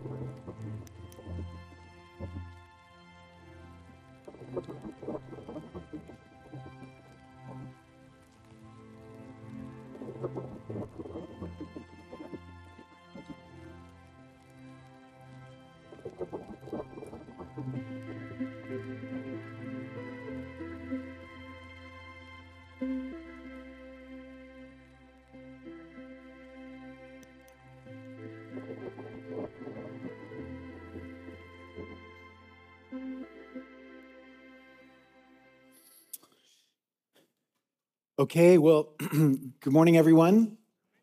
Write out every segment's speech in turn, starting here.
Okay, well, good morning, everyone.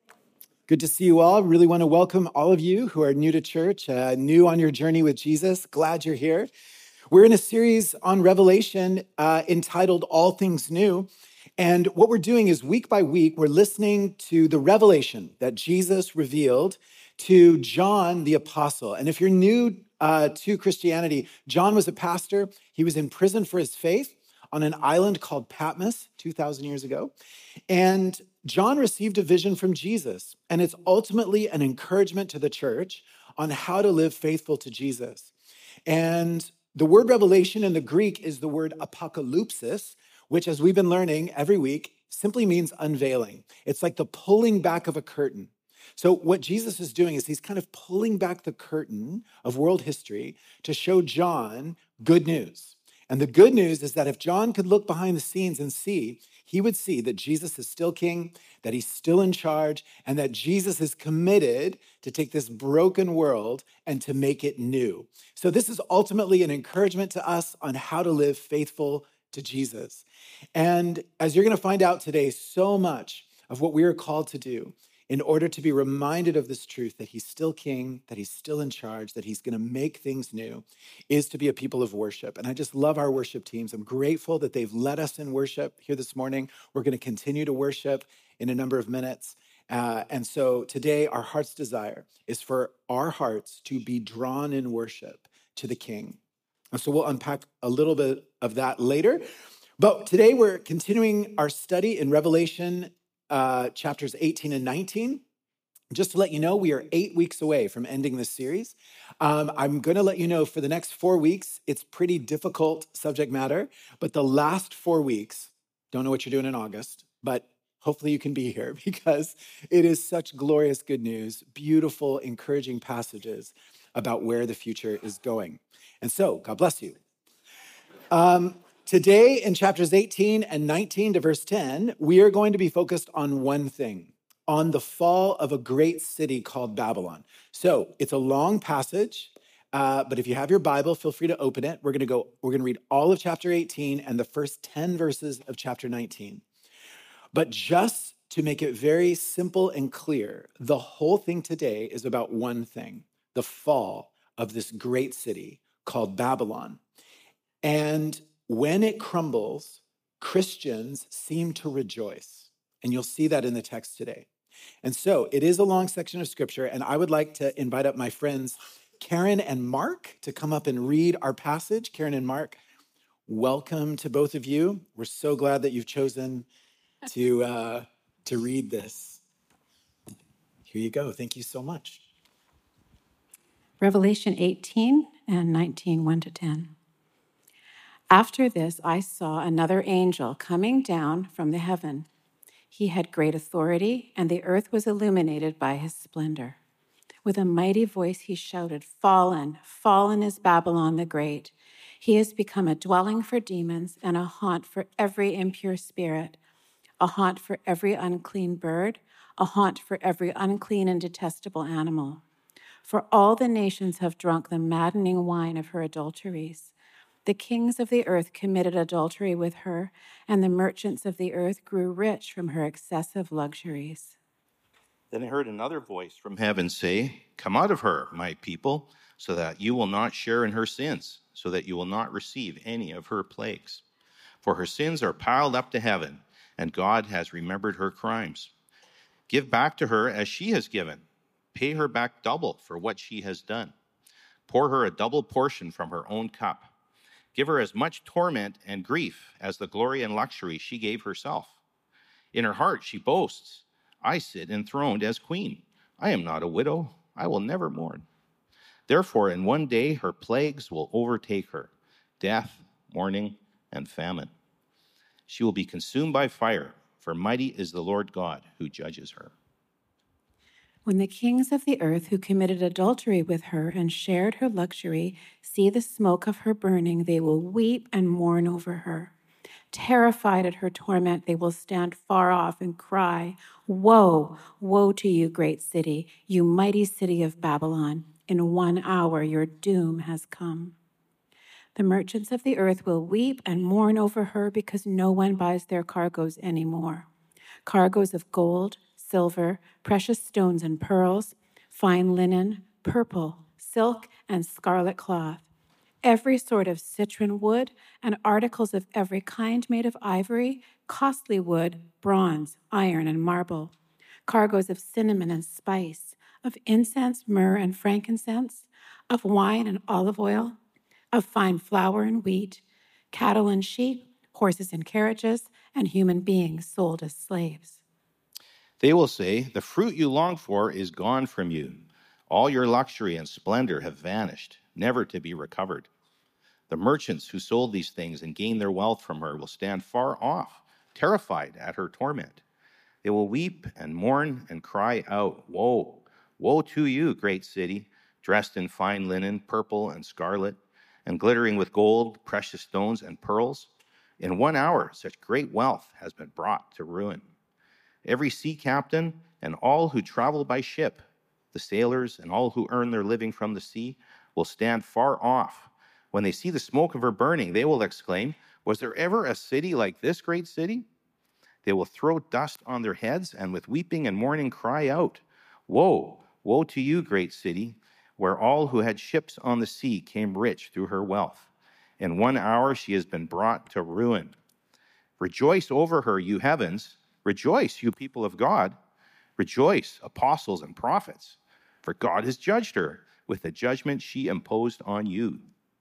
Good to see you all. Really want to welcome all of you who are new to church, new on your journey with Jesus. Glad you're here. We're in a series on Revelation entitled All Things New. And what we're doing is week by week, we're listening to the revelation that Jesus revealed to John the apostle. And if you're new to Christianity, John was a pastor. He was in prison for his faith on an island called Patmos 2,000 years ago. And John received a vision from Jesus, and it's ultimately an encouragement to the church on how to live faithful to Jesus. And the word revelation in the Greek is the word apocalypsis, which, as we've been learning every week, simply means unveiling. It's like the pulling back of a curtain. So what Jesus is doing is he's kind of pulling back the curtain of world history to show John good news. And the good news is that if John could look behind the scenes and see, he would see that Jesus is still king, that he's still in charge, and that Jesus is committed to take this broken world and to make it new. So this is ultimately an encouragement to us on how to live faithful to Jesus. And as you're going to find out today, so much of what we are called to do in order to be reminded of this truth that he's still king, that he's still in charge, that he's going to make things new, is to be a people of worship. And I just love our worship teams. I'm grateful that they've led us in worship here this morning. We're going to continue to worship in a number of minutes. And so today, our heart's desire is for our hearts to be drawn in worship to the King. And so we'll unpack a little bit of that later. But today, we're continuing our study in Revelation chapters 18 and 19. Just to let you know, we are 8 weeks away from ending this series. I'm going to let you know for the next 4 weeks, it's pretty difficult subject matter, but the last 4 weeks, don't know what you're doing in August, but hopefully you can be here because it is such glorious good news, beautiful, encouraging passages about where the future is going. And so, God bless you. Today, in chapters 18 and 19 to verse 10, we are going to be focused on one thing, on the fall of a great city called Babylon. So it's a long passage, but if you have your Bible, feel free to open it. We're going to read all of chapter 18 and the first 10 verses of chapter 19. But just to make it very simple and clear, the whole thing today is about one thing, the fall of this great city called Babylon. And when it crumbles, Christians seem to rejoice. And you'll see that in the text today. And so it is a long section of scripture, and I would like to invite up my friends Karen and Mark to come up and read our passage. Karen and Mark, welcome to both of you. We're so glad that you've chosen to read this. Here you go. Thank you so much. Revelation 18 and 19, 1 to 10. After this, I saw another angel coming down from the heaven. He had great authority, and the earth was illuminated by his splendor. With a mighty voice, he shouted, "Fallen, fallen is Babylon the Great. He has become a dwelling for demons and a haunt for every impure spirit, a haunt for every unclean bird, a haunt for every unclean and detestable animal. For all the nations have drunk the maddening wine of her adulteries. The kings of the earth committed adultery with her, and the merchants of the earth grew rich from her excessive luxuries." Then I heard another voice from heaven say, "Come out of her, my people, so that you will not share in her sins, so that you will not receive any of her plagues. For her sins are piled up to heaven, and God has remembered her crimes. Give back to her as she has given. Pay her back double for what she has done. Pour her a double portion from her own cup. Give her as much torment and grief as the glory and luxury she gave herself. In her heart she boasts, 'I sit enthroned as queen. I am not a widow. I will never mourn.' Therefore, in one day her plagues will overtake her: death, mourning, and famine. She will be consumed by fire, for mighty is the Lord God who judges her. When the kings of the earth who committed adultery with her and shared her luxury see the smoke of her burning, they will weep and mourn over her. Terrified at her torment, they will stand far off and cry, "Woe, woe to you, great city, you mighty city of Babylon! In 1 hour your doom has come." The merchants of the earth will weep and mourn over her because no one buys their cargoes anymore. Cargoes of gold, silver, precious stones and pearls, fine linen, purple, silk, and scarlet cloth, every sort of citron wood, and articles of every kind made of ivory, costly wood, bronze, iron, and marble, cargoes of cinnamon and spice, of incense, myrrh, and frankincense, of wine and olive oil, of fine flour and wheat, cattle and sheep, horses and carriages, and human beings sold as slaves. They will say, "The fruit you longed for is gone from you. All your luxury and splendor have vanished, never to be recovered." The merchants who sold these things and gained their wealth from her will stand far off, terrified at her torment. They will weep and mourn and cry out, "Woe, woe to you, great city, dressed in fine linen, purple and scarlet, and glittering with gold, precious stones, and pearls. In 1 hour, such great wealth has been brought to ruin. Every sea captain and all who travel by ship, the sailors and all who earn their living from the sea, will stand far off. When they see the smoke of her burning, they will exclaim, 'Was there ever a city like this great city?' They will throw dust on their heads and with weeping and mourning cry out, 'Woe, woe to you, great city, where all who had ships on the sea came rich through her wealth. In 1 hour she has been brought to ruin. Rejoice over her, you heavens. Rejoice, you people of God. Rejoice, apostles and prophets, for God has judged her with the judgment she imposed on you.'"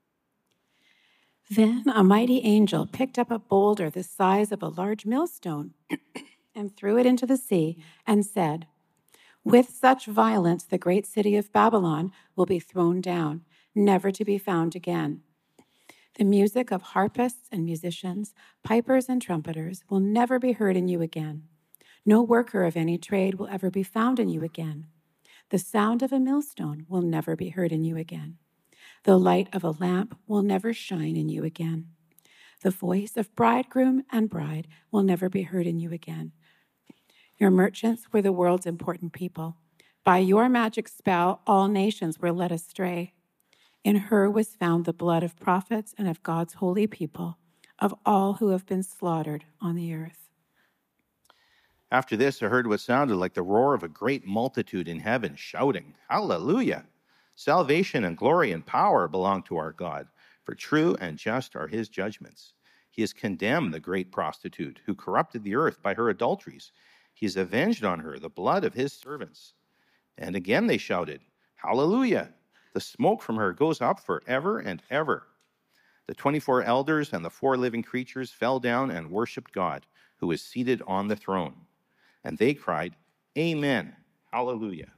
Then a mighty angel picked up a boulder the size of a large millstone and threw it into the sea and said, "With such violence the great city of Babylon will be thrown down, never to be found again. The music of harpists and musicians, pipers and trumpeters will never be heard in you again. No worker of any trade will ever be found in you again. The sound of a millstone will never be heard in you again. The light of a lamp will never shine in you again. The voice of bridegroom and bride will never be heard in you again. Your merchants were the world's important people. By your magic spell, all nations were led astray. In her was found the blood of prophets and of God's holy people, of all who have been slaughtered on the earth." After this, I heard what sounded like the roar of a great multitude in heaven, shouting, "Hallelujah! Salvation and glory and power belong to our God, for true and just are his judgments. He has condemned the great prostitute who corrupted the earth by her adulteries. He has avenged on her the blood of his servants." And again they shouted, "Hallelujah! The smoke from her goes up forever and ever." The 24 elders and the 4 living creatures fell down and worshiped God, who is seated on the throne. And they cried, "Amen, hallelujah."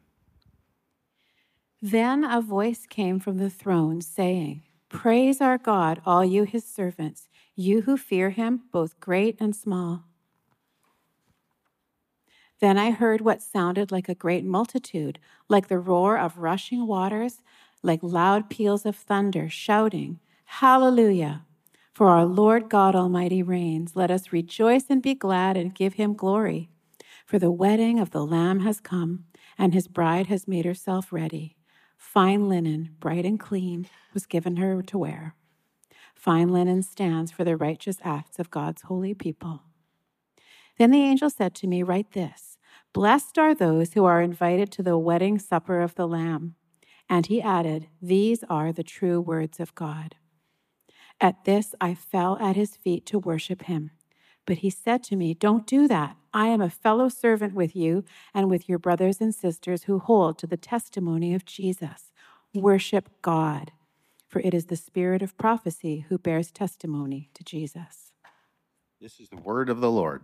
Then a voice came from the throne saying, "Praise our God, all you his servants, you who fear him, both great and small." Then I heard what sounded like a great multitude, like the roar of rushing waters, like loud peals of thunder, shouting, "Hallelujah! For our Lord God Almighty reigns. Let us rejoice and be glad and give him glory. For the wedding of the Lamb has come, and his bride has made herself ready. Fine linen, bright and clean, was given her to wear. Fine linen stands for the righteous acts of God's holy people." Then the angel said to me, "Write this: Blessed are those who are invited to the wedding supper of the Lamb." And he added, "These are the true words of God." At this, I fell at his feet to worship him. But he said to me, "Don't do that. I am a fellow servant with you and with your brothers and sisters who hold to the testimony of Jesus. Worship God, for it is the spirit of prophecy who bears testimony to Jesus." This is the word of the Lord.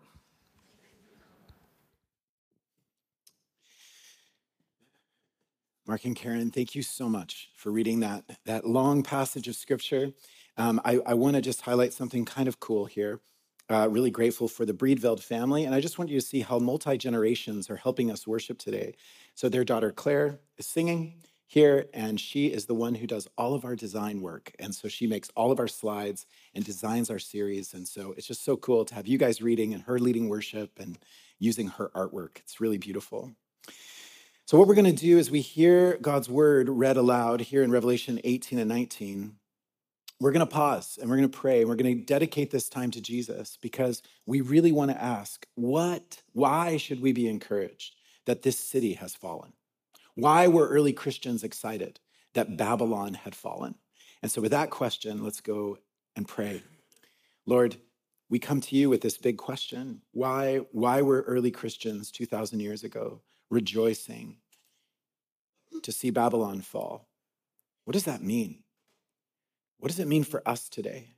Mark and Karen, thank you so much for reading that long passage of scripture. I want to just highlight something kind of cool here. Really grateful for the Breedveld family. And I just want you to see how multi-generations are helping us worship today. So their daughter Claire is singing here, and she is the one who does all of our design work. And so she makes all of our slides and designs our series. And so it's just so cool to have you guys reading and her leading worship and using her artwork. It's really beautiful. So what we're going to do is we hear God's word read aloud here in Revelation 18 and 19. We're going to pause and we're going to pray. And we're going to dedicate this time to Jesus because we really want to ask, why should we be encouraged that this city has fallen? Why were early Christians excited that Babylon had fallen? And so with that question, let's go and pray. Lord, we come to you with this big question. Why were early Christians 2,000 years ago rejoicing to see Babylon fall? What does that mean? What does it mean for us today?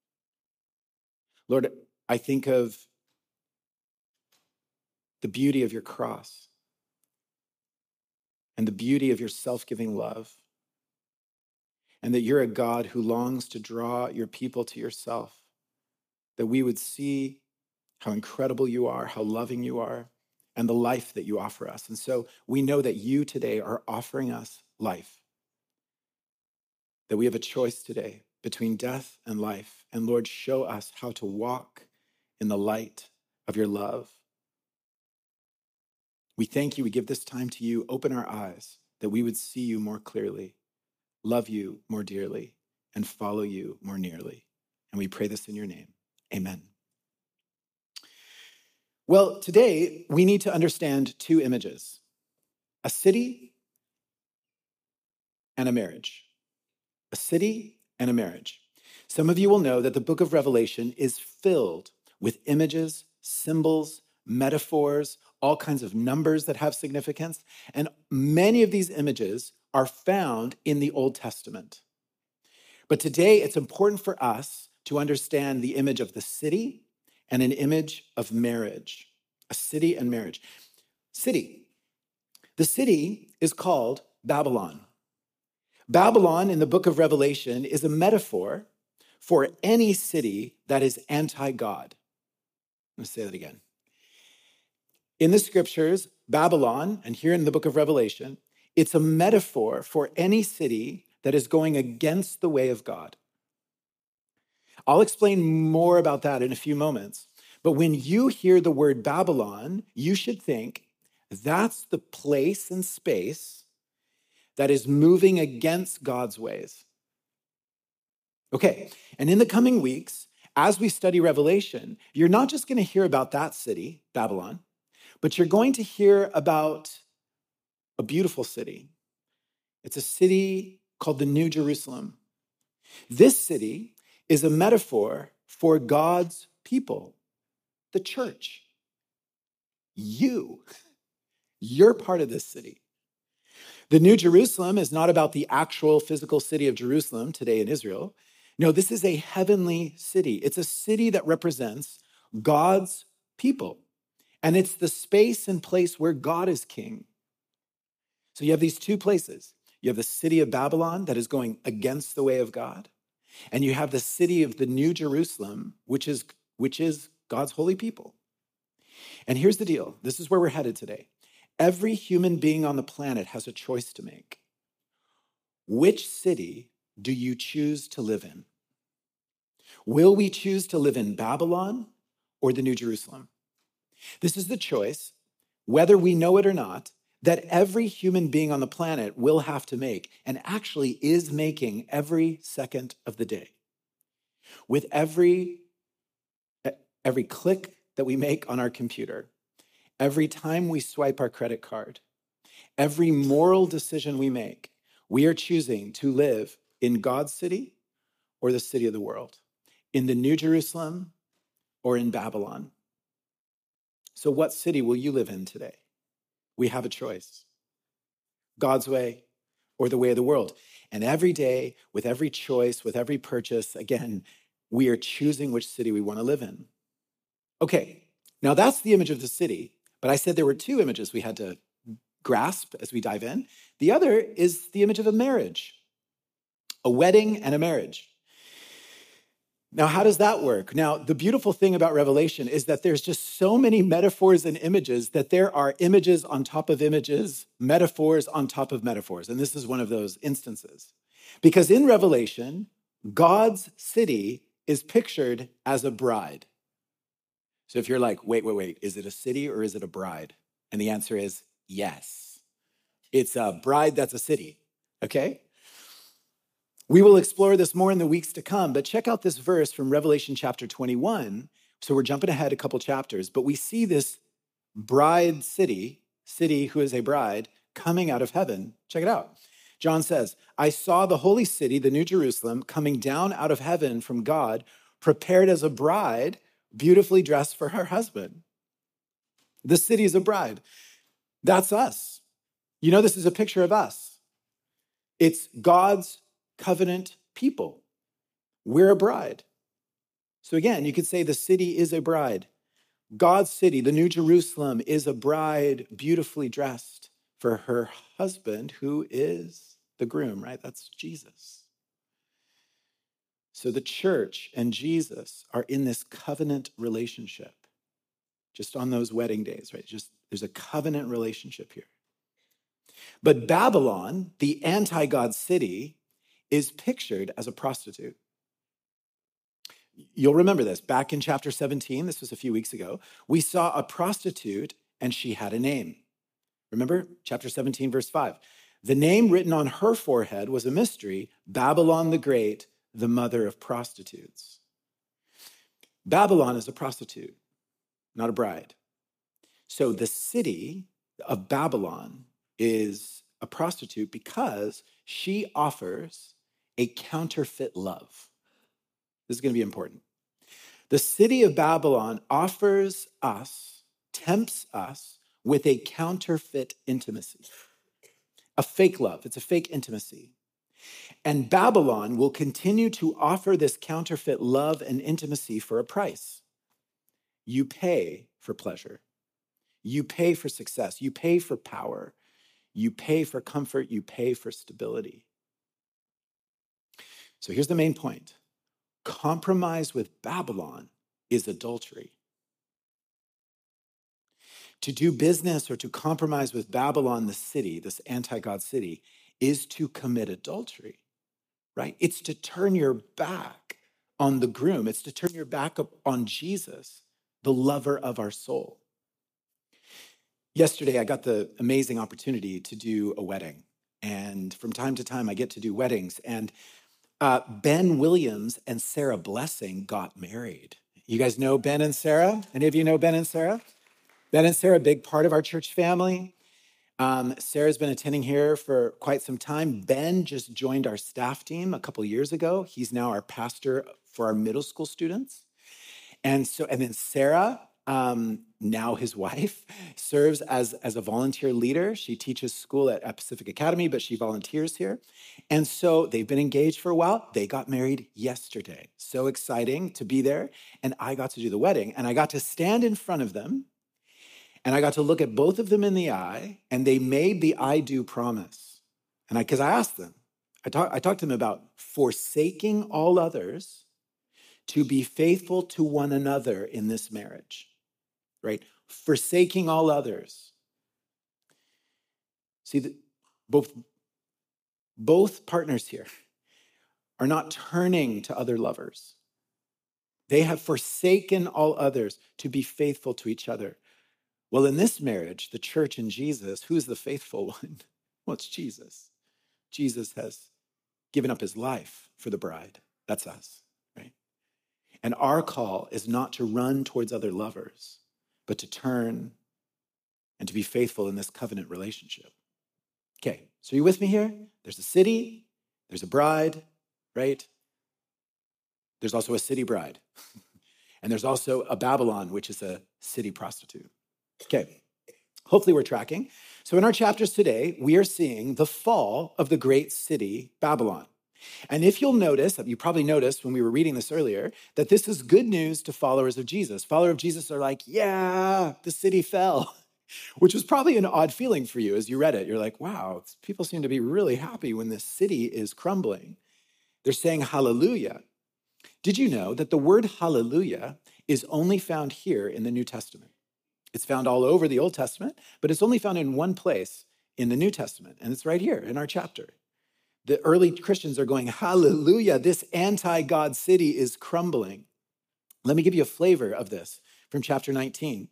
Lord, I think of the beauty of your cross and the beauty of your self-giving love, and that you're a God who longs to draw your people to yourself, that we would see how incredible you are, how loving you are, and the life that you offer us. And so we know that you today are offering us life, that we have a choice today between death and life. And Lord, show us how to walk in the light of your love. We thank you. We give this time to you. Open our eyes that we would see you more clearly, love you more dearly, and follow you more nearly. And we pray this in your name. Amen. Well, today we need to understand two images: a city and a marriage. A city and a marriage. Some of you will know that the book of Revelation is filled with images, symbols, metaphors, all kinds of numbers that have significance. And many of these images are found in the Old Testament. But today it's important for us to understand the image of the city and an image of marriage. A city and marriage. City. The city is called Babylon. Babylon in the book of Revelation is a metaphor for any city that is anti-God. I'm going to say that again. In the scriptures, Babylon, and here in the book of Revelation, it's a metaphor for any city that is going against the way of God. I'll explain more about that in a few moments. But when you hear the word Babylon, you should think that's the place and space that is moving against God's ways. Okay, and in the coming weeks, as we study Revelation, you're not just going to hear about that city, Babylon, but you're going to hear about a beautiful city. It's a city called the New Jerusalem. This city is a metaphor for God's people, the church. You're part of this city. The New Jerusalem is not about the actual physical city of Jerusalem today in Israel. No, this is a heavenly city. It's a city that represents God's people. And it's the space and place where God is king. So you have these two places. You have the city of Babylon that is going against the way of God. And you have the city of the New Jerusalem, which is God's holy people. And here's the deal. This is where we're headed today. Every human being on the planet has a choice to make. Which city do you choose to live in? Will we choose to live in Babylon or the New Jerusalem? This is the choice, whether we know it or not, that every human being on the planet will have to make, and actually is making every second of the day. With every click that we make on our computer, every time we swipe our credit card, every moral decision we make, we are choosing to live in God's city or the city of the world, in the New Jerusalem or in Babylon. So what city will you live in today? We have a choice. God's way or the way of the world. And every day, with every choice, with every purchase, again, we are choosing which city we want to live in. Okay, now that's the image of the city. But I said there were two images we had to grasp as we dive in. The other is the image of a marriage, a wedding and a marriage. Now, how does that work? Now, the beautiful thing about Revelation is that there's just so many metaphors and images that there are images on top of images, metaphors on top of metaphors. And this is one of those instances. Because in Revelation, God's city is pictured as a bride. So if you're like, wait, is it a city or is it a bride? And the answer is yes. It's a bride that's a city, okay? We will explore this more in the weeks to come, but check out this verse from Revelation chapter 21. So we're jumping ahead a couple chapters, but we see this bride city who is a bride, coming out of heaven. Check it out. John says, I saw the holy city, the New Jerusalem, coming down out of heaven from God, prepared as a bride, beautifully dressed for her husband. The city is a bride. That's us. You know, this is a picture of us. It's God's covenant people. We're a bride. So again, you could say the city is a bride. God's city, the New Jerusalem, is a bride beautifully dressed for her husband, who is the groom, right? That's Jesus. So the church and Jesus are in this covenant relationship, just on those wedding days, right? Just there's a covenant relationship here. But Babylon, the anti-God city, is pictured as a prostitute. You'll remember this. Back in chapter 17, this was a few weeks ago, we saw a prostitute and she had a name. Remember chapter 17, verse 5. The name written on her forehead was a mystery, Babylon the Great, the mother of prostitutes. Babylon is a prostitute, not a bride. So the city of Babylon is a prostitute because she offers a counterfeit love. This is going to be important. The city of Babylon offers us, tempts us with a counterfeit intimacy, a fake love. It's a fake intimacy. And Babylon will continue to offer this counterfeit love and intimacy for a price. You pay for pleasure. You pay for success. You pay for power. You pay for comfort. You pay for stability. So here's the main point. Compromise with Babylon is adultery. To do business or to compromise with Babylon, the city, this anti-God city, is to commit adultery, right? It's to turn your back on the groom. It's to turn your back up on Jesus, the lover of our soul. Yesterday, I got the amazing opportunity to do a wedding. And from time to time, I get to do weddings. And Ben Williams and Sarah Blessing got married. You guys know Ben and Sarah? Any of you know Ben and Sarah? Ben and Sarah, a big part of our church family. Sarah's been attending here for quite some time. Ben just joined our staff team a couple years ago. He's now our pastor for our middle school students. And then Sarah, now his wife, serves as a volunteer leader. She teaches school at Pacific Academy, but she volunteers here. And so they've been engaged for a while. They got married yesterday. So exciting to be there. And I got to do the wedding. And I got to stand in front of them. And I got to look at both of them in the eye. And they made the I do promise. And because I asked them, I talked to them about forsaking all others to be faithful to one another in this marriage. Right? Forsaking all others. See, both partners here are not turning to other lovers. They have forsaken all others to be faithful to each other. Well, in this marriage, the church and Jesus, who's the faithful one? Well, it's Jesus. Jesus has given up his life for the bride. That's us, right? And our call is not to run towards other lovers, but to turn and to be faithful in this covenant relationship. Okay, so you with me here? There's a city, there's a bride, right? There's also a city bride. And there's also a Babylon, which is a city prostitute. Okay, hopefully we're tracking. So in our chapters today, we are seeing the fall of the great city, Babylon. And if you'll notice, you probably noticed when we were reading this earlier, that this is good news to followers of Jesus. Followers of Jesus are like, yeah, the city fell. which was probably an odd feeling for you as you read it. You're like, wow, people seem to be really happy when this city is crumbling. They're saying hallelujah. Did you know that the word hallelujah is only found here in the New Testament? It's found all over the Old Testament, but it's only found in one place in the New Testament, and it's right here in our chapter. The early Christians are going, hallelujah, this anti-God city is crumbling. Let me give you a flavor of this from chapter 19.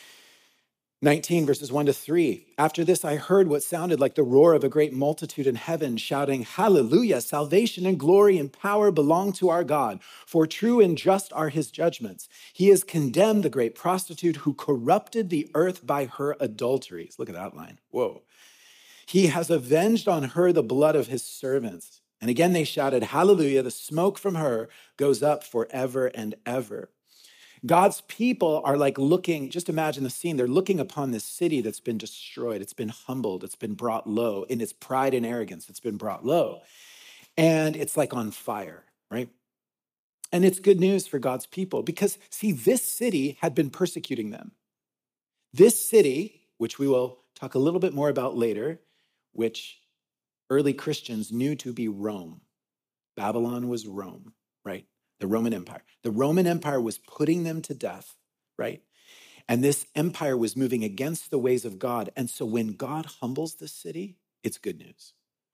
19 verses 1-3. After this, I heard what sounded like the roar of a great multitude in heaven shouting, hallelujah, salvation and glory and power belong to our God, for true and just are his judgments. He has condemned the great prostitute who corrupted the earth by her adulteries. Look at that line. Whoa. He has avenged on her the blood of his servants. And again, they shouted, hallelujah, the smoke from her goes up forever and ever. God's people are like looking, just imagine the scene. They're looking upon this city that's been destroyed. It's been humbled. It's been brought low. In its pride and arrogance, it's been brought low. And it's like on fire, right? And it's good news for God's people because, see, this city had been persecuting them. This city, which we will talk a little bit more about later, which early Christians knew to be Rome. Babylon was Rome, right? The Roman Empire. The Roman Empire was putting them to death, right? And this empire was moving against the ways of God. And so when God humbles this city, it's good news.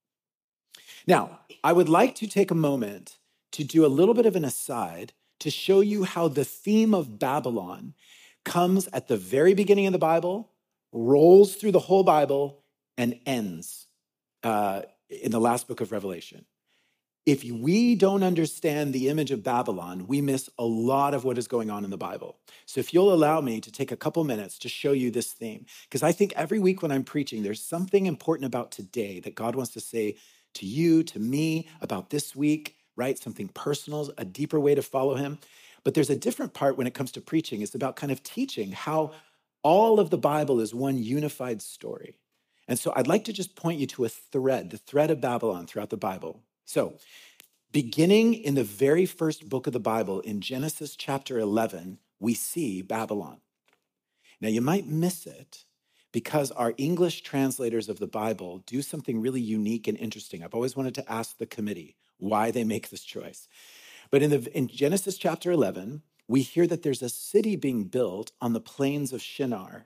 Now, I would like to take a moment to do a little bit of an aside to show you how the theme of Babylon comes at the very beginning of the Bible, rolls through the whole Bible, and ends in the last book of Revelation. If we don't understand the image of Babylon, we miss a lot of what is going on in the Bible. So if you'll allow me to take a couple minutes to show you this theme, because I think every week when I'm preaching, there's something important about today that God wants to say to you, to me, about this week, right? Something personal, a deeper way to follow him. But there's a different part when it comes to preaching. It's about kind of teaching how all of the Bible is one unified story. And so I'd like to just point you to a thread, the thread of Babylon throughout the Bible. So, beginning in the very first book of the Bible, in Genesis chapter 11, we see Babylon. Now, you might miss it because our English translators of the Bible do something really unique and interesting. I've always wanted to ask the committee why they make this choice. But in Genesis chapter 11, we hear that there's a city being built on the plains of Shinar.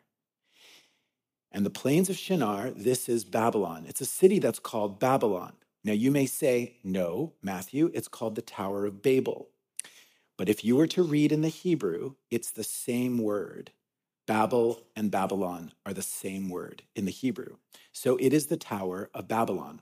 And the plains of Shinar, this is Babylon. It's a city that's called Babylon. Now, you may say, no, Matthew, it's called the Tower of Babel. But if you were to read in the Hebrew, it's the same word. Babel and Babylon are the same word in the Hebrew. So it is the Tower of Babylon.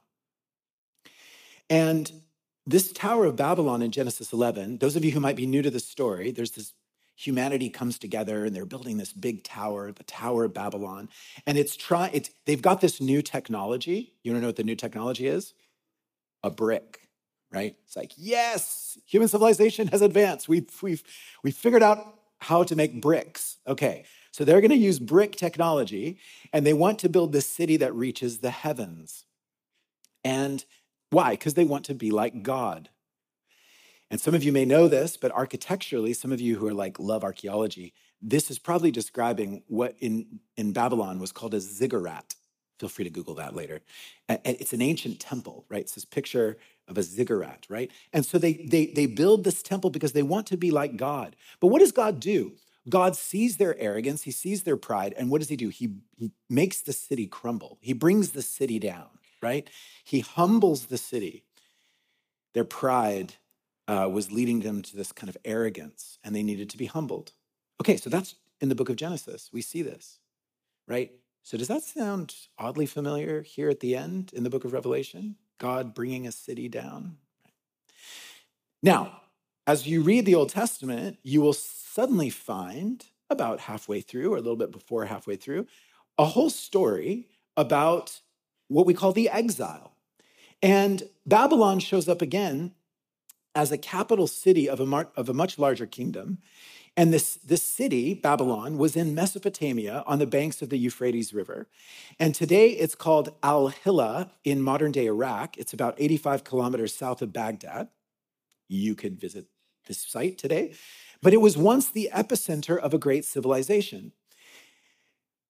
And this Tower of Babylon in Genesis 11, those of you who might be new to the story, there's this humanity comes together and they're building this big tower, the Tower of Babylon. And they've got this new technology. You want to know what the new technology is? A brick, right? It's like, yes, human civilization has advanced. We've figured out how to make bricks. Okay, so they're going to use brick technology, and they want to build this city that reaches the heavens. And why? Because they want to be like God. And some of you may know this, but architecturally, some of you who are like love archaeology, this is probably describing what in Babylon was called a ziggurat. Feel free to Google that later. And it's an ancient temple, right? It's this picture of a ziggurat, right? And so they build this temple because they want to be like God. But what does God do? God sees their arrogance, he sees their pride, and what does he do? He makes the city crumble. He brings the city down, right? He humbles the city. Their pride was leading them to this kind of arrogance, and they needed to be humbled. Okay, so that's in the book of Genesis. We see this, right? So does that sound oddly familiar here at the end in the book of Revelation? God bringing a city down? Now, as you read the Old Testament, you will suddenly find about halfway through, or a little bit before halfway through, a whole story about what we call the exile. And Babylon shows up again as a capital city of a much larger kingdom. And this city, Babylon, was in Mesopotamia on the banks of the Euphrates River. And today it's called Al-Hilla in modern-day Iraq. It's about 85 kilometers south of Baghdad. You could visit this site today. But it was once the epicenter of a great civilization.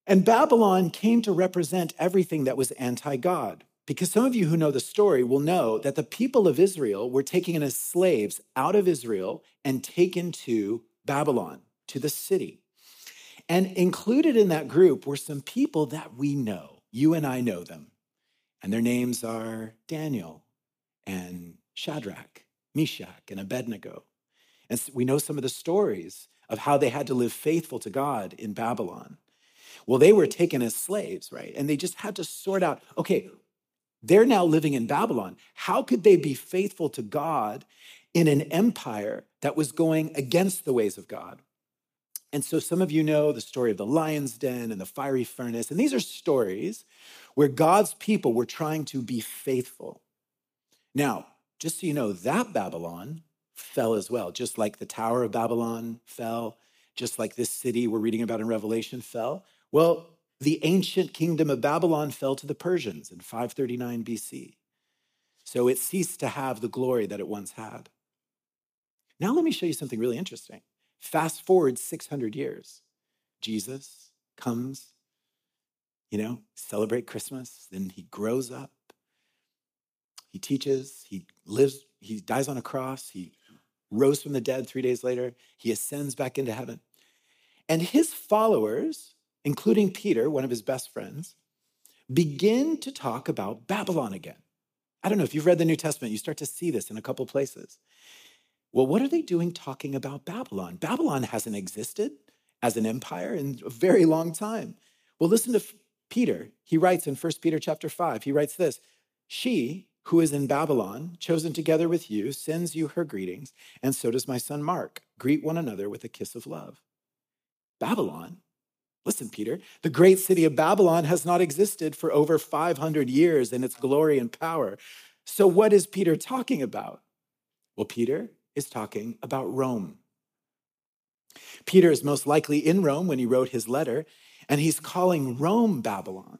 And Babylon came to represent everything that was anti-God. Because some of you who know the story will know that the people of Israel were taken as slaves out of Israel and taken to Babylon, to the city. And included in that group were some people that we know. You and I know them. And their names are Daniel and Shadrach, Meshach, and Abednego. And we know some of the stories of how they had to live faithful to God in Babylon. Well, they were taken as slaves, right? And they just had to sort out, okay, they're now living in Babylon. How could they be faithful to God in an empire that was going against the ways of God? And so some of you know the story of the lion's den and the fiery furnace. And these are stories where God's people were trying to be faithful. Now, just so you know, that Babylon fell as well, just like the Tower of Babylon fell, just like this city we're reading about in Revelation fell. Well, the ancient kingdom of Babylon fell to the Persians in 539 BC. So it ceased to have the glory that it once had. Now let me show you something really interesting. Fast forward 600 years. Jesus comes, celebrate Christmas. Then he grows up. He teaches, he lives, he dies on a cross. He rose from the dead 3 days later. He ascends back into heaven. And his followers, including Peter, one of his best friends, begin to talk about Babylon again. I don't know if you've read the New Testament, you start to see this in a couple places. Well, what are they doing talking about Babylon? Babylon hasn't existed as an empire in a very long time. Well, listen to Peter. He writes in 1 Peter chapter 5, he writes this, "She who is in Babylon, chosen together with you, sends you her greetings, and so does my son Mark. Greet one another with a kiss of love." Babylon? Listen, Peter, the great city of Babylon has not existed for over 500 years in its glory and power. So what is Peter talking about? Well, Peter is talking about Rome. Peter is most likely in Rome when he wrote his letter, and he's calling Rome Babylon.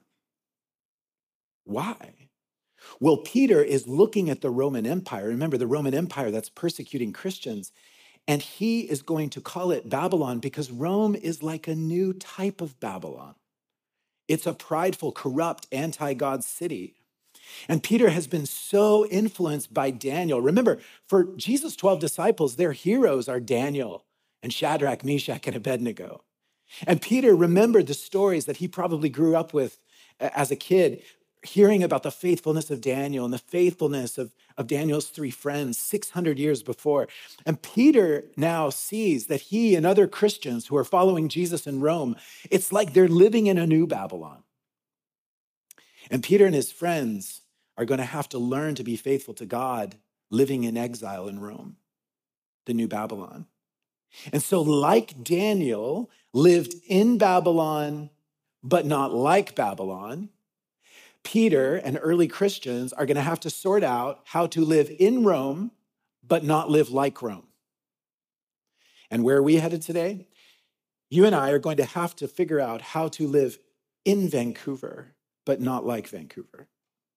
Why? Well, Peter is looking at the Roman Empire. Remember, the Roman Empire that's persecuting Christians, and he is going to call it Babylon because Rome is like a new type of Babylon. It's a prideful, corrupt, anti-God city. And Peter has been so influenced by Daniel. Remember, for Jesus' 12 disciples, their heroes are Daniel and Shadrach, Meshach, and Abednego. And Peter remembered the stories that he probably grew up with as a kid, hearing about the faithfulness of Daniel and the faithfulness of Daniel's three friends 600 years before. And Peter now sees that he and other Christians who are following Jesus in Rome, it's like they're living in a new Babylon. And Peter and his friends are going to have to learn to be faithful to God, living in exile in Rome, the new Babylon. And so, like Daniel lived in Babylon, but not like Babylon, Peter and early Christians are going to have to sort out how to live in Rome, but not live like Rome. And where are we headed today? You and I are going to have to figure out how to live in Vancouver, but not like Vancouver.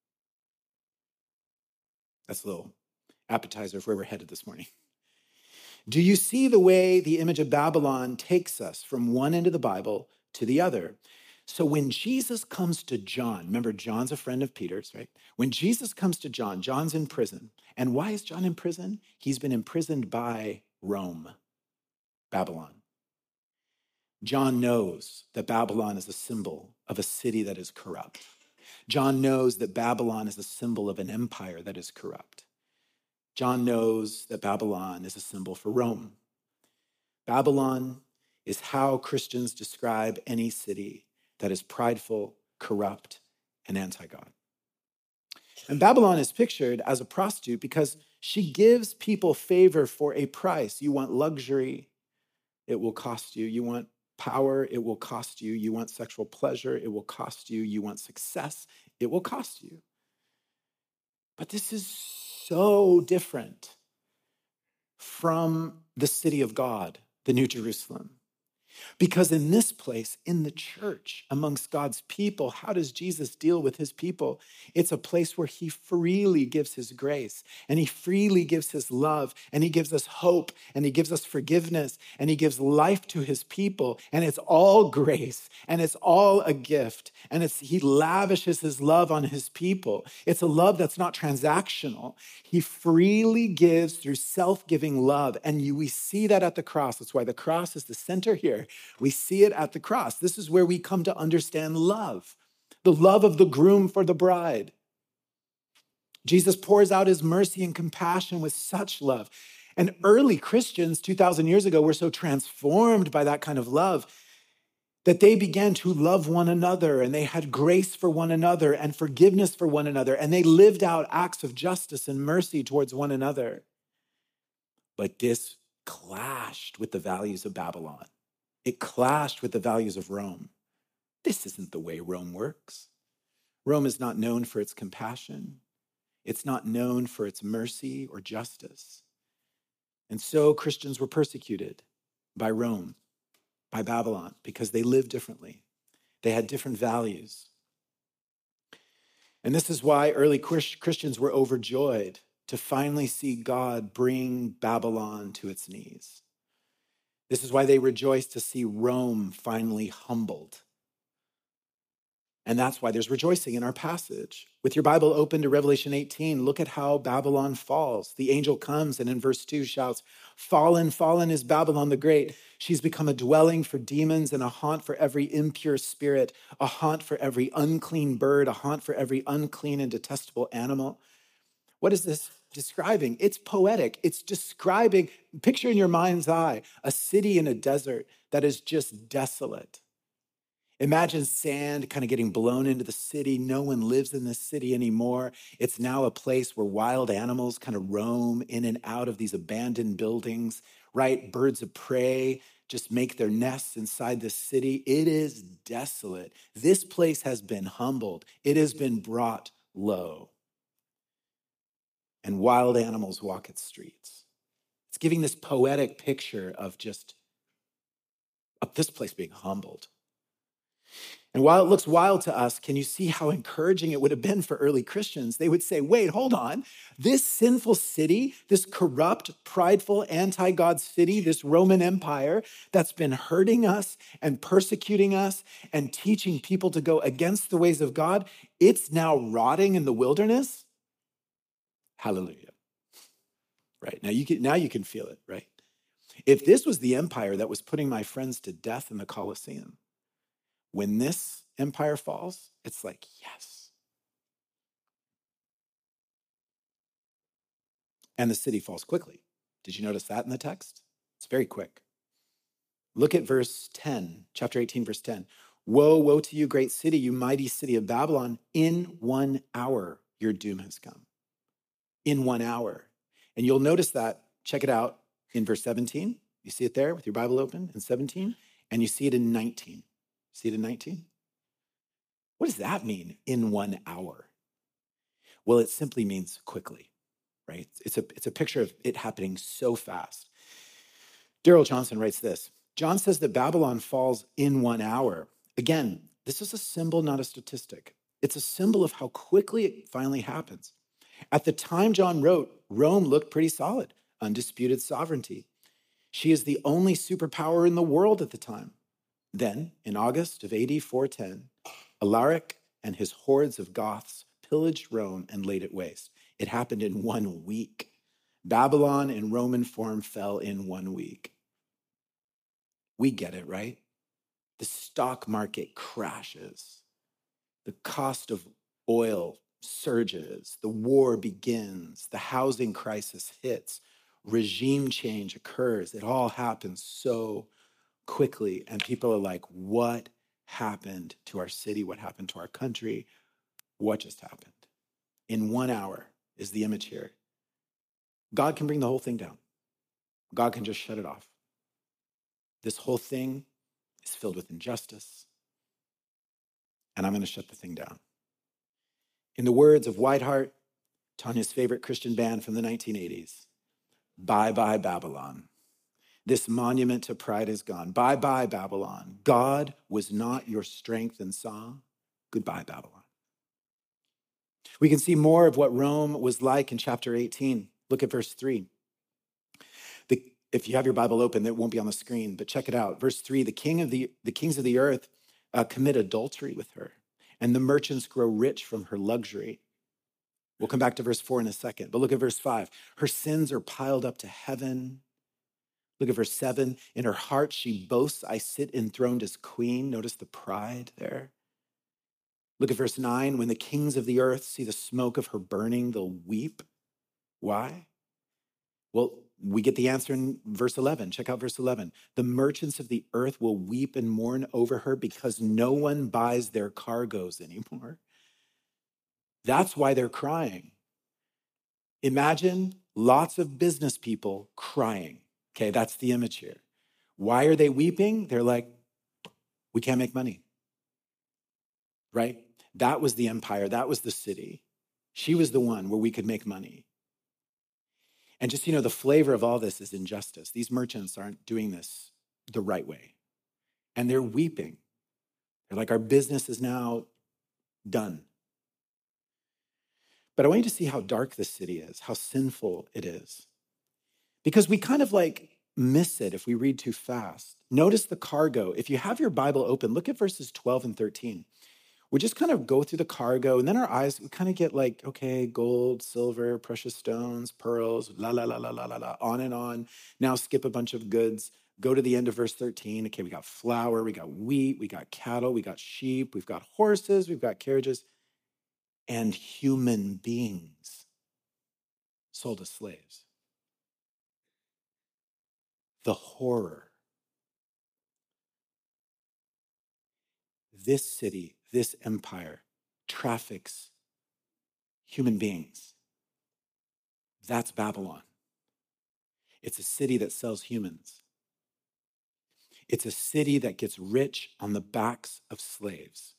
That's a little appetizer of where we're headed this morning. Do you see the way the image of Babylon takes us from one end of the Bible to the other? So when Jesus comes to John, remember John's a friend of Peter's, right? When Jesus comes to John, John's in prison. And why is John in prison? He's been imprisoned by Rome, Babylon. John knows that Babylon is a symbol of a city that is corrupt. John knows that Babylon is a symbol of an empire that is corrupt. John knows that Babylon is a symbol for Rome. Babylon is how Christians describe any city that is prideful, corrupt, and anti-God. And Babylon is pictured as a prostitute because she gives people favor for a price. You want luxury, it will cost you. You want power, it will cost you. You want sexual pleasure, it will cost you. You want success, it will cost you. But this is so different from the city of God, the New Jerusalem. Because in this place, in the church, amongst God's people, how does Jesus deal with his people? It's a place where he freely gives his grace, and he freely gives his love, and he gives us hope, and he gives us forgiveness, and he gives life to his people. And it's all grace, and it's all a gift, and he lavishes his love on his people. It's a love that's not transactional. He freely gives through self-giving love, and we see that at the cross. That's why the cross is the center here. We see it at the cross. This is where we come to understand love, the love of the groom for the bride. Jesus pours out his mercy and compassion with such love. And early Christians 2,000 years ago were so transformed by that kind of love that they began to love one another, and they had grace for one another and forgiveness for one another, and they lived out acts of justice and mercy towards one another. But this clashed with the values of Babylon. It clashed with the values of Rome. This isn't the way Rome works. Rome is not known for its compassion. It's not known for its mercy or justice. And so Christians were persecuted by Rome, by Babylon, because they lived differently. They had different values. And this is why early Christians were overjoyed to finally see God bring Babylon to its knees. This is why they rejoiced to see Rome finally humbled. And that's why there's rejoicing in our passage. With your Bible open to Revelation 18, look at how Babylon falls. The angel comes and in verse 2 shouts, "Fallen, fallen is Babylon the Great. She's become a dwelling for demons and a haunt for every impure spirit, a haunt for every unclean bird, a haunt for every unclean and detestable animal." What is this describing? It's poetic. It's describing, picture in your mind's eye, a city in a desert that is just desolate. Imagine sand kind of getting blown into the city. No one lives in this city anymore. It's now a place where wild animals kind of roam in and out of these abandoned buildings, right? Birds of prey just make their nests inside the city. It is desolate. This place has been humbled. It has been brought low. And wild animals walk its streets. It's giving this poetic picture of just of this place being humbled. And while it looks wild to us, can you see how encouraging it would have been for early Christians? They would say, wait, hold on. This sinful city, this corrupt, prideful, anti-God city, this Roman Empire that's been hurting us and persecuting us and teaching people to go against the ways of God, it's now rotting in the wilderness. Hallelujah. Right, now you can feel it, right? If this was the empire that was putting my friends to death in the Colosseum, when this empire falls, it's like, yes. And the city falls quickly. Did you notice that in the text? It's very quick. Look at verse 10, chapter 18, verse 10. Woe, woe to you, great city, you mighty city of Babylon. In 1 hour, your doom has come. In 1 hour. And you'll notice that, check it out, in verse 17. You see it there with your Bible open in 17, and you see it in 19. See it in 19? What does that mean, in 1 hour? Well, it simply means quickly, right? It's a picture of it happening so fast. Darrell Johnson writes this. John says that Babylon falls in 1 hour. Again, this is a symbol, not a statistic. It's a symbol of how quickly it finally happens. At the time John wrote, Rome looked pretty solid, undisputed sovereignty. She is the only superpower in the world at the time. Then, in August of AD 410, Alaric and his hordes of Goths pillaged Rome and laid it waste. It happened in 1 week. Babylon in Roman form fell in 1 week. We get it, right? The stock market crashes. The cost of oil surges. The war begins. The housing crisis hits. Regime change occurs. It all happens so quickly, and people are like, what happened to our city? What happened to our country? What just happened? In 1 hour is the image here. God can bring the whole thing down. God can just shut it off. This whole thing is filled with injustice, and I'm going to shut the thing down. In the words of Whiteheart, Tanya's favorite Christian band from the 1980s, bye-bye Babylon. This monument to pride is gone. Bye-bye, Babylon. God was not your strength and song. Goodbye, Babylon. We can see more of what Rome was like in chapter 18. Look at verse 3. If you have your Bible open, it won't be on the screen, but check it out. Verse 3, the kings of the earth commit adultery with her, and the merchants grow rich from her luxury. We'll come back to verse 4 in a second, but look at verse 5. Her sins are piled up to heaven. Look at verse 7. In her heart she boasts, I sit enthroned as queen. Notice the pride there. Look at verse 9. When the kings of the earth see the smoke of her burning, they'll weep. Why? Well, we get the answer in verse 11. Check out verse 11. The merchants of the earth will weep and mourn over her because no one buys their cargoes anymore. That's why they're crying. Imagine lots of business people crying. Okay, that's the image here. Why are they weeping? They're like, we can't make money. Right? That was the empire. That was the city. She was the one where we could make money. And just, the flavor of all this is injustice. These merchants aren't doing this the right way. And they're weeping. They're like, our business is now done. But I want you to see how dark this city is, how sinful it is. Because we kind of miss it if we read too fast. Notice the cargo. If you have your Bible open, look at verses 12 and 13. We just kind of go through the cargo, and then our eyes, we kind of get okay, gold, silver, precious stones, pearls, la, la, la, la, la, la, la, on and on. Now skip a bunch of goods. Go to the end of verse 13. Okay, we got flour, we got wheat, we got cattle, we got sheep, we've got horses, we've got carriages, and human beings sold as slaves. The horror. This city, this empire, traffics human beings. That's Babylon. It's a city that sells humans. It's a city that gets rich on the backs of slaves.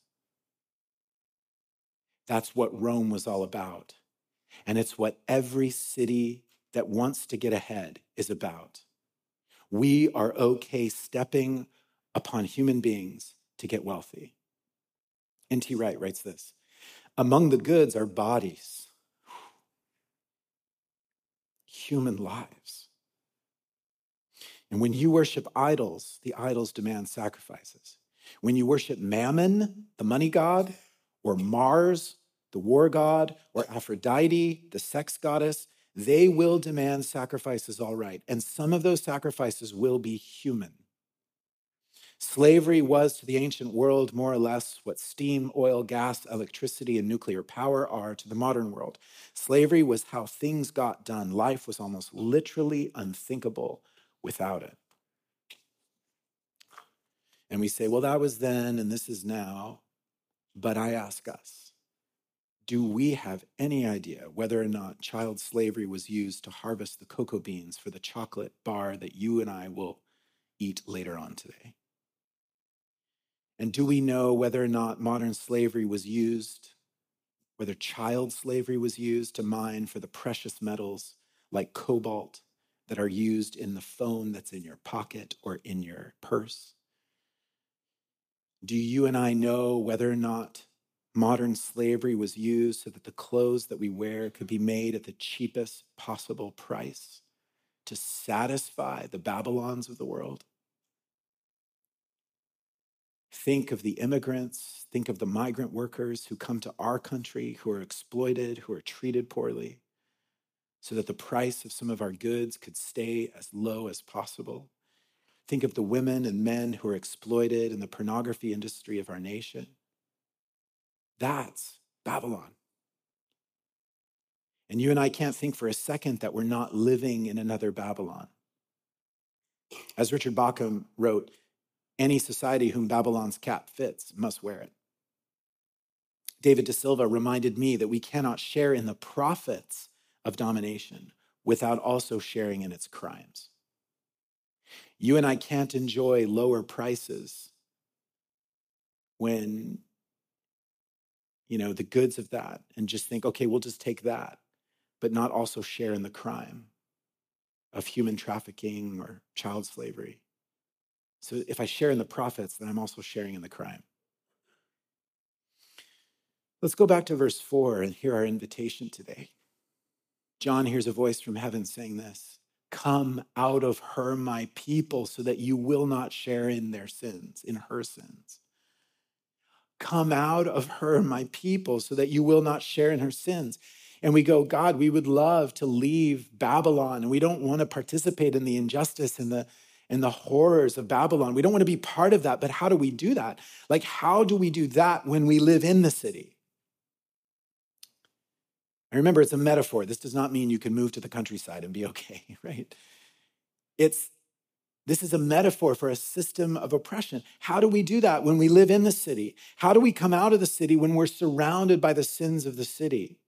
That's what Rome was all about. And it's what every city that wants to get ahead is about. We are okay stepping upon human beings to get wealthy. N.T. Wright writes this: among the goods are bodies, human lives. And when you worship idols, the idols demand sacrifices. When you worship Mammon, the money god, or Mars, the war god, or Aphrodite, the sex goddess, they will demand sacrifices, all right. And some of those sacrifices will be human. Slavery was to the ancient world more or less what steam, oil, gas, electricity, and nuclear power are to the modern world. Slavery was how things got done. Life was almost literally unthinkable without it. And we say, well, that was then and this is now. But I ask us, do we have any idea whether or not child slavery was used to harvest the cocoa beans for the chocolate bar that you and I will eat later on today? And do we know whether or not modern slavery was used, whether child slavery was used to mine for the precious metals like cobalt that are used in the phone that's in your pocket or in your purse? Do you and I know whether or not modern slavery was used so that the clothes that we wear could be made at the cheapest possible price to satisfy the Babylons of the world? Think of the immigrants, think of the migrant workers who come to our country, who are exploited, who are treated poorly, so that the price of some of our goods could stay as low as possible. Think of the women and men who are exploited in the pornography industry of our nation. That's Babylon. And you and I can't think for a second that we're not living in another Babylon. As Richard Bauckham wrote, any society whom Babylon's cap fits must wear it. David De Silva reminded me that we cannot share in the profits of domination without also sharing in its crimes. You and I can't enjoy lower prices when, the goods of that and just think, okay, we'll just take that, but not also share in the crime. of human trafficking or child slavery. So if I share in the profits, then I'm also sharing in the crime. Let's go back to verse 4 and hear our invitation today. John hears a voice from heaven saying this: "Come out of her, my people, so that you will not share in their sins, in her sins." Come out of her, my people, so that you will not share in her sins. And we go, God, we would love to leave Babylon, and we don't want to participate in the injustice and the horrors of Babylon. We don't want to be part of that, but how do we do that? Like, how do we do that when we live in the city? And remember, it's a metaphor. This does not mean you can move to the countryside and be okay, right? This is a metaphor for a system of oppression. How do we do that when we live in the city? How do we come out of the city when we're surrounded by the sins of the city?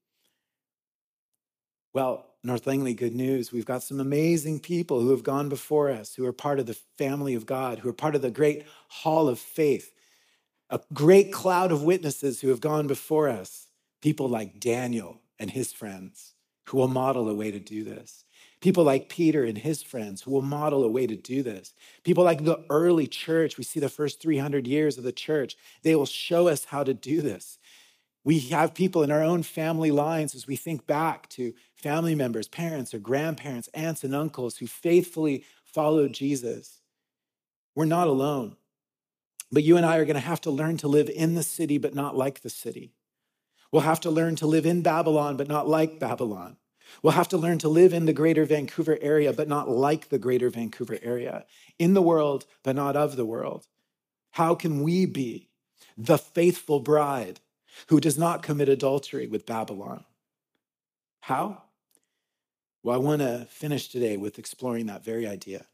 Well, North Langley, good news. We've got some amazing people who have gone before us, who are part of the family of God, who are part of the great hall of faith, a great cloud of witnesses who have gone before us. People like Daniel and his friends who will model a way to do this. People like Peter and his friends who will model a way to do this. People like the early church. We see the first 300 years of the church. They will show us how to do this. We have people in our own family lines as we think back to family members, parents or grandparents, aunts and uncles who faithfully followed Jesus. We're not alone. But you and I are going to have to learn to live in the city, but not like the city. We'll have to learn to live in Babylon, but not like Babylon. We'll have to learn to live in the greater Vancouver area, but not like the greater Vancouver area. In the world, but not of the world. How can we be the faithful bride who does not commit adultery with Babylon? How? Well, I want to finish today with exploring that very idea.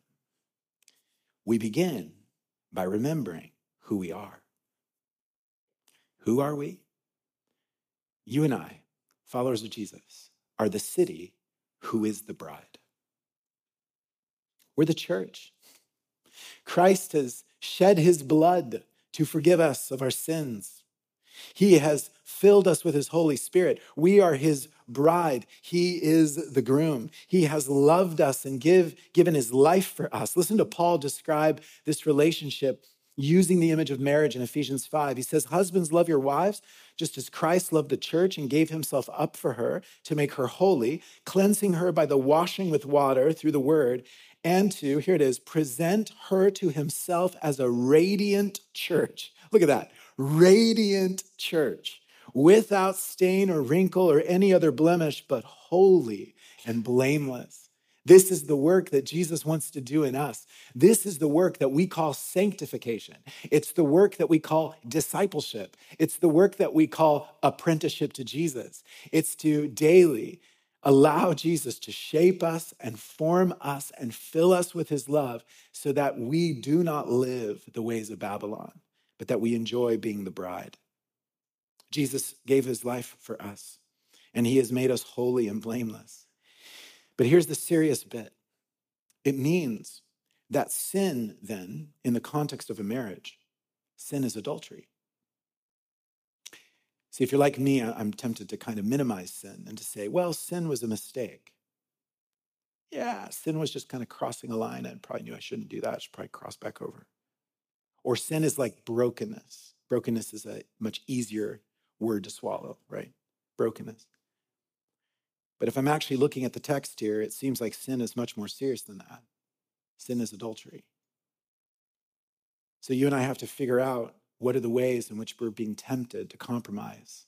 We begin by remembering who we are. Who are we? You and I, followers of Jesus, are the city who is the bride. We're the church. Christ has shed his blood to forgive us of our sins. He has filled us with his Holy Spirit. We are his bride. He is the groom. He has loved us and given his life for us. Listen to Paul describe this relationship using the image of marriage in Ephesians 5. He says, "Husbands, love your wives, just as Christ loved the church and gave himself up for her to make her holy, cleansing her by the washing with water through the word, and to," here it is, "present her to himself as a radiant church." Look at that. Radiant church, without stain or wrinkle or any other blemish, but holy and blameless. This is the work that Jesus wants to do in us. This is the work that we call sanctification. It's the work that we call discipleship. It's the work that we call apprenticeship to Jesus. It's to daily allow Jesus to shape us and form us and fill us with his love so that we do not live the ways of Babylon, but that we enjoy being the bride. Jesus gave his life for us, and he has made us holy and blameless. But here's the serious bit. It means that sin, then, in the context of a marriage, sin is adultery. See, if you're like me, I'm tempted to kind of minimize sin and to say, well, sin was a mistake. Yeah, sin was just kind of crossing a line. I probably knew I shouldn't do that. I should probably cross back over. Or sin is like brokenness. Brokenness is a much easier word to swallow, right? Brokenness. But if I'm actually looking at the text here, it seems like sin is much more serious than that. Sin is adultery. So you and I have to figure out what are the ways in which we're being tempted to compromise.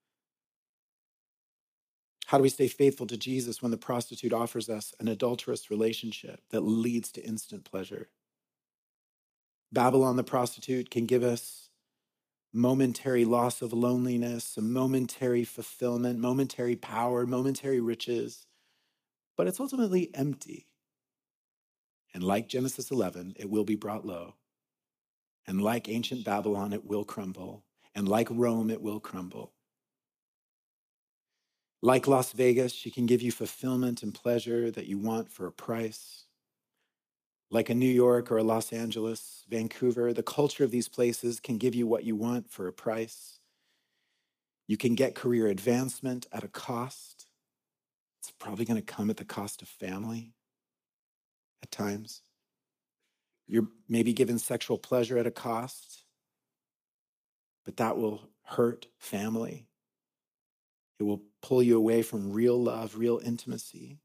How do we stay faithful to Jesus when the prostitute offers us an adulterous relationship that leads to instant pleasure? Babylon, the prostitute, can give us momentary loss of loneliness, a momentary fulfillment, momentary power, momentary riches, but it's ultimately empty. And like Genesis 11, it will be brought low. And like ancient Babylon, it will crumble. And like Rome, it will crumble. Like Las Vegas, she can give you fulfillment and pleasure that you want for a price. Like a New York or a Los Angeles, Vancouver, the culture of these places can give you what you want for a price. You can get career advancement at a cost. It's probably going to come at the cost of family. at times. You're maybe given sexual pleasure at a cost, but that will hurt family. It will pull you away from real love, real intimacy.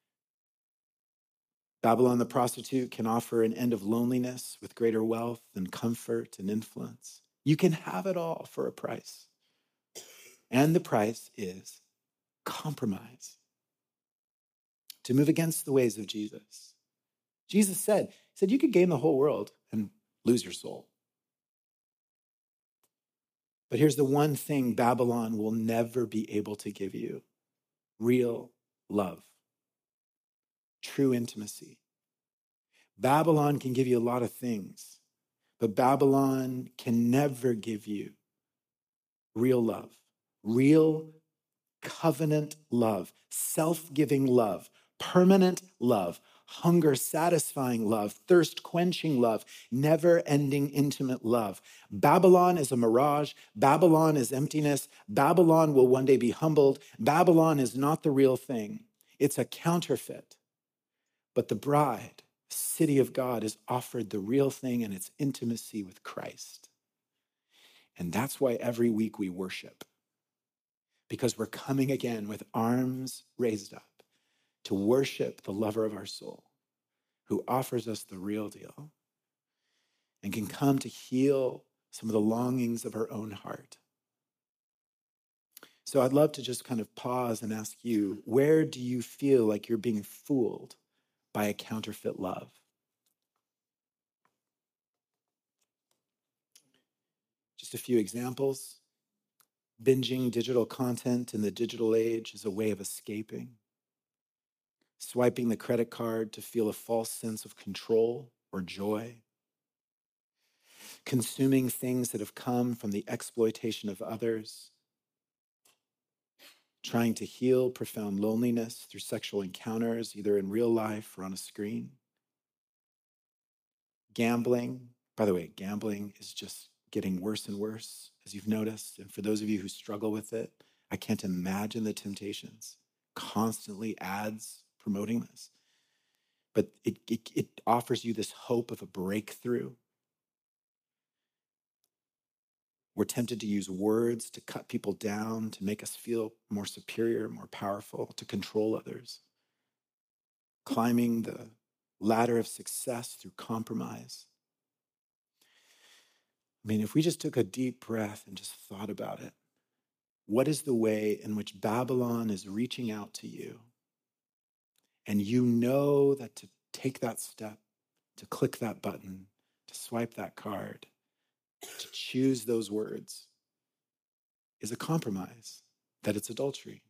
Babylon the prostitute can offer an end of loneliness with greater wealth and comfort and influence. You can have it all for a price. And the price is compromise. To move against the ways of Jesus. Jesus said, you could gain the whole world and lose your soul. But here's the one thing Babylon will never be able to give you: real love, true intimacy. Babylon can give you a lot of things, but Babylon can never give you real love, real covenant love, self-giving love, permanent love, hunger-satisfying love, thirst-quenching love, never-ending intimate love. Babylon is a mirage. Babylon is emptiness. Babylon will one day be humbled. Babylon is not the real thing. It's a counterfeit. But the bride, the city of God, is offered the real thing, and it's intimacy with Christ. And that's why every week we worship. Because we're coming again with arms raised up to worship the lover of our soul, who offers us the real deal and can come to heal some of the longings of our own heart. So I'd love to just kind of pause and ask you, where do you feel like you're being fooled by a counterfeit love? Just a few examples. Binging digital content in the digital age is a way of escaping. Swiping the credit card to feel a false sense of control or joy. Consuming things that have come from the exploitation of others. Trying to heal profound loneliness through sexual encounters, either in real life or on a screen. Gambling. By the way, gambling is just getting worse and worse, as you've noticed. And for those of you who struggle with it, I can't imagine the temptations. Constantly ads promoting this. But it offers you this hope of a breakthrough. We're tempted to use words to cut people down, to make us feel more superior, more powerful, to control others. Climbing the ladder of success through compromise. I mean, if we just took a deep breath and just thought about it, what is the way in which Babylon is reaching out to you? And you know that to take that step, to click that button, to swipe that card, to choose those words is a compromise, that it's adultery.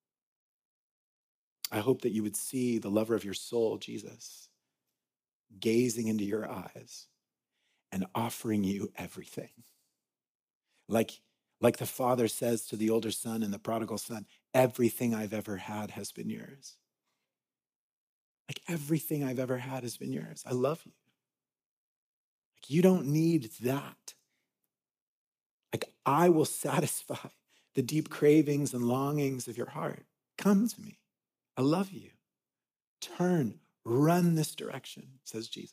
I hope that you would see the lover of your soul, Jesus, gazing into your eyes and offering you everything. Like the father says to the older son and the prodigal son, everything I've ever had has been yours. Like everything I've ever had has been yours. I love you. Like you don't need that. Like I will satisfy the deep cravings and longings of your heart. Come to me. I love you. Turn, run this direction, says Jesus.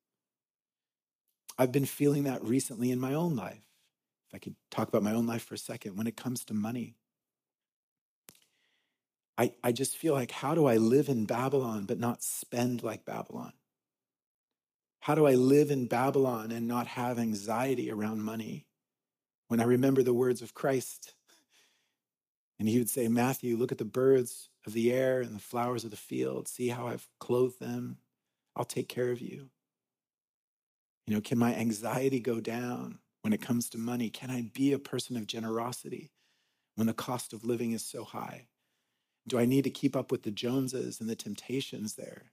I've been feeling that recently in my own life. If I could talk about my own life for a second, when it comes to money, I just feel like, how do I live in Babylon but not spend like Babylon? How do I live in Babylon and not have anxiety around money? When I remember the words of Christ, and he would say, Matthew, look at the birds of the air and the flowers of the field. See how I've clothed them. I'll take care of you. You know, can my anxiety go down when it comes to money? Can I be a person of generosity when the cost of living is so high? Do I need to keep up with the Joneses and the temptations there?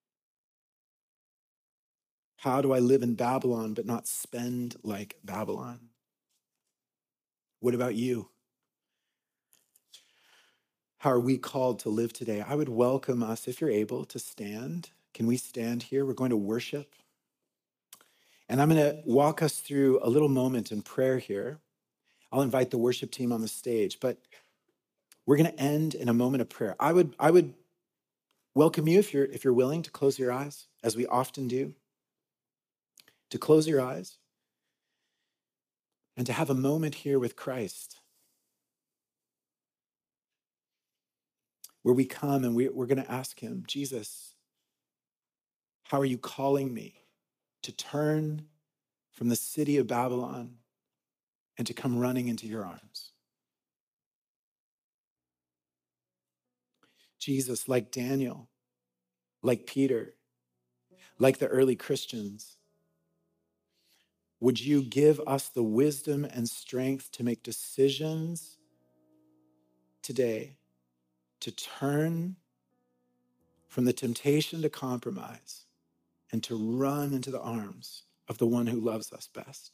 How do I live in Babylon but not spend like Babylon? What about you? How are we called to live today? I would welcome us, if you're able, to stand. Can we stand here? We're going to worship. And I'm going to walk us through a little moment in prayer here. I'll invite the worship team on the stage, but we're going to end in a moment of prayer. I would welcome you, if you're willing, to close your eyes, as we often do, to close your eyes and to have a moment here with Christ where we come and we're going to ask him, Jesus, how are you calling me to turn from the city of Babylon and to come running into your arms? Jesus, like Daniel, like Peter, like the early Christians, would you give us the wisdom and strength to make decisions today to turn from the temptation to compromise and to run into the arms of the one who loves us best?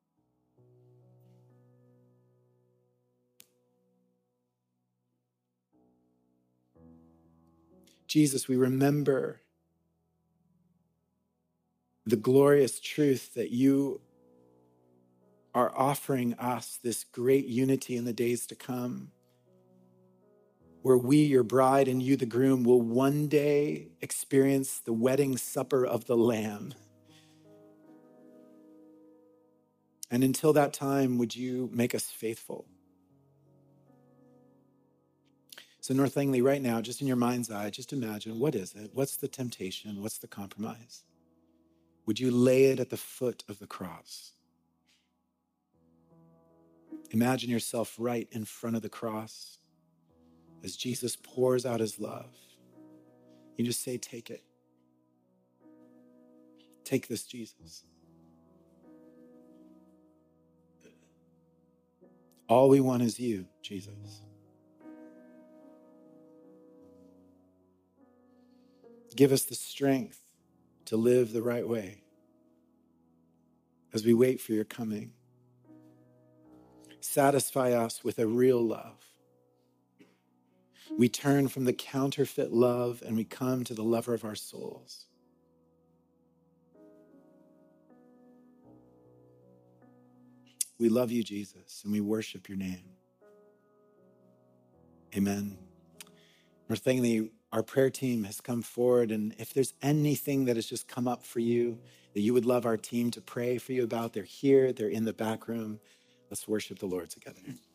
Jesus, we remember the glorious truth that you are offering us this great unity in the days to come, where we, your bride, and you, the groom, will one day experience the wedding supper of the Lamb. And until that time, would you make us faithful? So North Langley, right now, just in your mind's eye, just imagine, what is it? What's the temptation? What's the compromise? Would you lay it at the foot of the cross? Imagine yourself right in front of the cross as Jesus pours out his love. You just say, take it. Take this, Jesus. All we want is you, Jesus. Give us the strength to live the right way as we wait for your coming. Satisfy us with a real love. We turn from the counterfeit love and we come to the lover of our souls. We love you, Jesus, and we worship your name. Amen. North Langley, our prayer team has come forward, and if there's anything that has just come up for you that you would love our team to pray for you about, they're here, they're in the back room. Let's worship the Lord together.